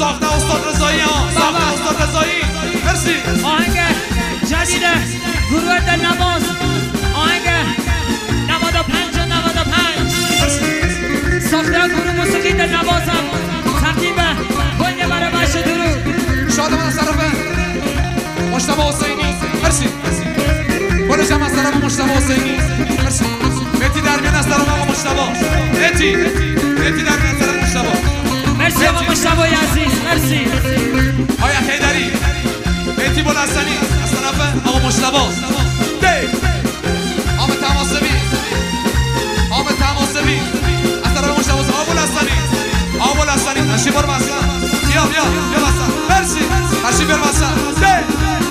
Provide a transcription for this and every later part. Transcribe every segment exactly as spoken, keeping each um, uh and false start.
ساخته استاد رضایی ها ساخته استاد رضایی مرسی آهنگ جدید گروه دلنواز آهنگ نود و پنج و نود و پنج ساخته گروه موسیقی دلنواز هم تقدیم کل برای بخش درود شادمان از طرف مجتبی حسینی مرسی کل جمع از طرف مجتبی حسینی مرسی مهدی درمیان از طرف آقا مجتبی مهدی مهدی درمیان از طرف مجتبی مرسی آقا مجتبی عزیز مرسی آیا حیدری مهدی بلستانی از طرف آقا مجتبی دی آب تماسبی آب تماسبی از طرف مجتبی آب بلستانی آب بلستانی نشی بر مثلا بیا بیا بیا مثلا مرسی نشی بر مثلا دی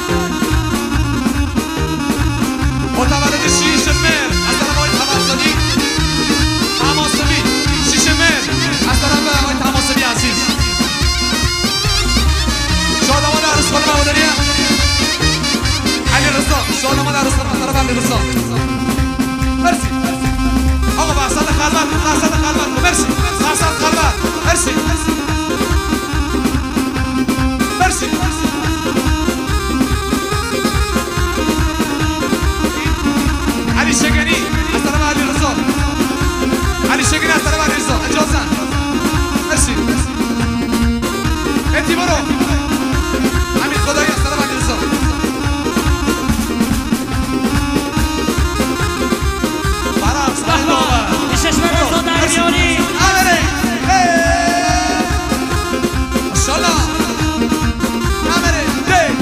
متولد شیش مهر از طرف آقای تماسبی تماسبی شیش مهر از طرف آقای تماسبی عزیز شادمان عروس خانم مودریه علی رضا شادمان عروس خانم از طرف علی رضا مرسی آقا بحثت خلوت بحثت خلوت مرسی بحثت خلوت مرسی مرسی علی شگنی از طرف علی رضا علی شگنی از طرف علی رضا اجازه مرسی مهدی برو امین خدایی از طرف علی رضا برعکس بابا ششم رضا درمیانی آمده ماشاءالله آمده دی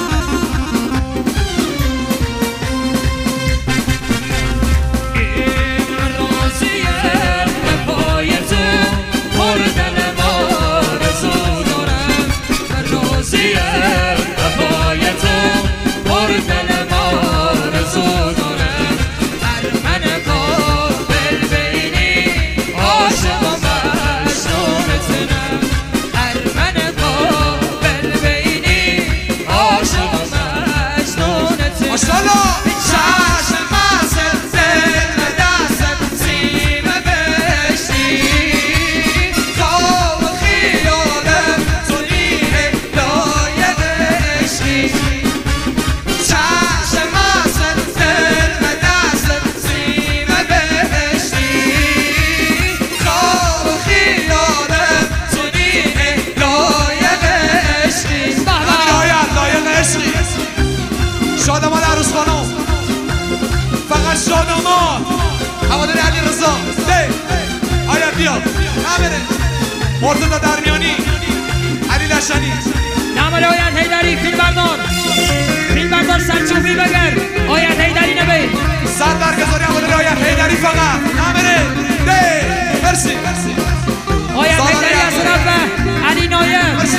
شادمان عروس خانم فقط شادمان هوادار علی رضا دی آیا بیا نمیره مرتضی درمیانی علی لشنی نمال آیت حیدری فیلم بردار فیلم بردار سرچوبی بگر آیت حیدری نبی سر برگزاری هوادار آیت حیدری فقط نمیره دی مرسی آیت حیدری از طرف علی نایم مرسی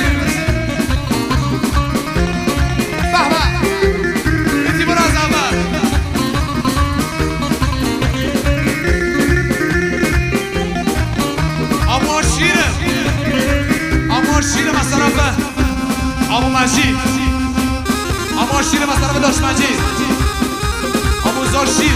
شیرم از طرف آبو مجید آبو شیرم از طرف داشت مجید آبو زار شیر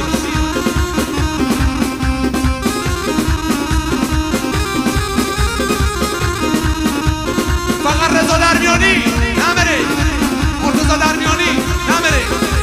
فقط رضا درمیانی نمیره مرتضی درمیانی نمیره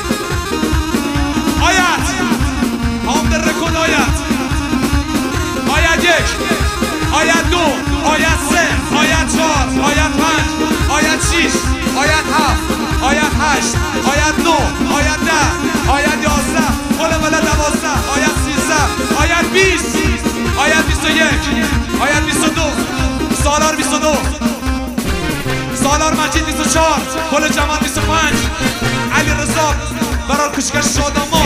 آیت حامد رکن آیت آیت یک آیت دو آیت سه آیت چهار آیت پنج آیت شیش آیت هفت آیت هشت آیت نو آیت ده آیت یازده قل بله دوازده آیت سیزده آیت بیست آیت بیست و یک آیت بیست و دو سالار بیست و دو سالار مجید بیست و چهار قل جمال بیست و پنج علی رضا برای کشکش شادمان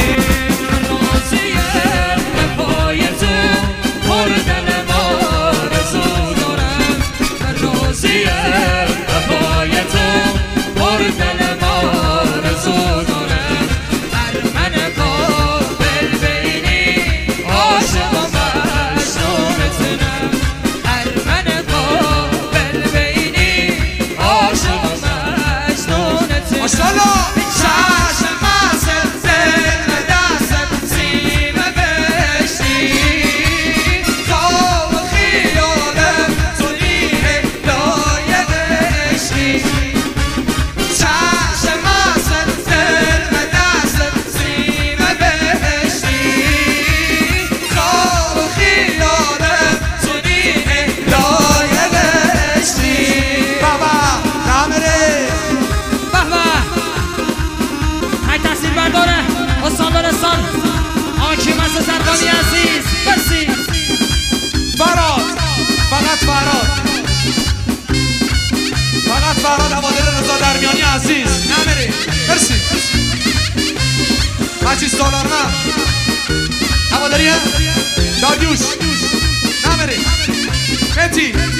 ماشاءالله چشم مست دل دست عزیز نمیری مرسی مجیز دلارنا هوا داری هم داریوش نمیری متی